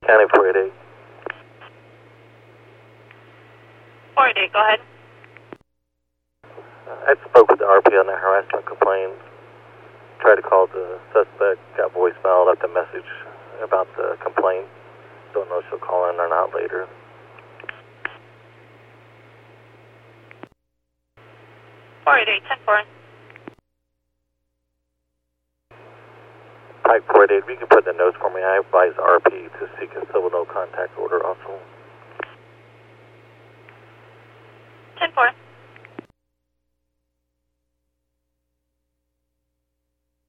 County 488. 488, go ahead. I spoke with the RP on the harassment complaint. Tried to call the suspect, got voicemail, left a message about the complaint. Don't know if she'll call in or not later. .488, 10-4. Pike 488, if you can put in the notes for me, I advise RP to seek a civil no contact order also.